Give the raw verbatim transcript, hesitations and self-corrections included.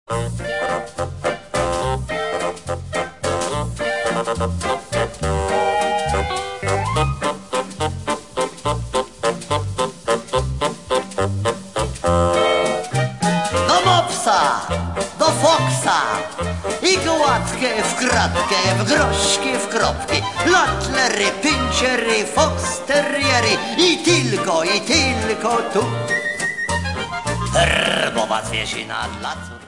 Do mopsa, do foksa i gładkie w kratkę, w groszki, w kropki, latlery, pinciery, foxterriery i tylko, i tylko tu herbowa zwierzyna dla córki.